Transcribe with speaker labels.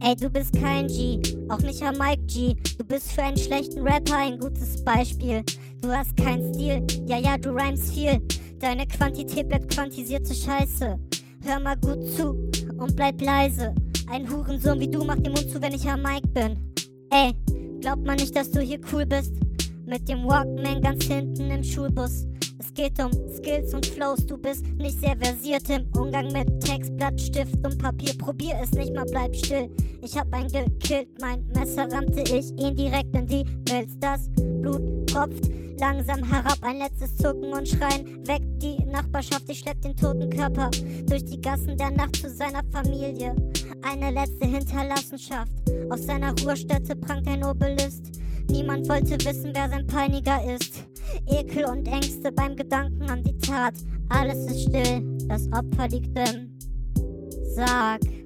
Speaker 1: Ey, du bist kein G, auch nicht Herr Mike G. Du bist für einen schlechten Rapper ein gutes Beispiel. Du hast keinen Stil, ja, du rhymst viel. Deine Quantität bleibt quantisierte Scheiße. Hör mal gut zu und bleib leise. Ein Hurensohn wie du macht den Mund zu, wenn ich Herr Mike bin. Ey, glaubt man nicht, dass du hier cool bist? Mit dem Walkman ganz hinten im Schulbus. Es geht um Skills und Flows, du bist nicht sehr versiert im Umgang mit Text, Blatt, Stift und Papier. Probier es nicht mal, bleib still. Ich hab einen gekillt, mein Messer rammte ich ihn direkt in die Milz. Das Blut tropft langsam herab, ein letztes Zucken und Schreien weckt die Nachbarschaft. Ich schlepp den toten Körper durch die Gassen der Nacht zu seiner Familie. Eine letzte Hinterlassenschaft, auf seiner Ruhestätte prangt ein Obelisk. Niemand wollte wissen, wer sein Peiniger ist. Ekel und Ängste beim Gedanken an die Tat. Alles ist still, das Opfer liegt im Sarg.